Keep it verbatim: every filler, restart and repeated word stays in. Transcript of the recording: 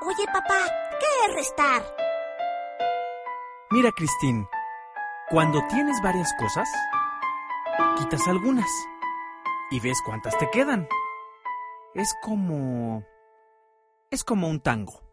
Oye, papá, ¿qué es restar? Mira, Christine, cuando tienes varias cosas, quitas algunas y ves cuántas te quedan. Es como... es como un tango.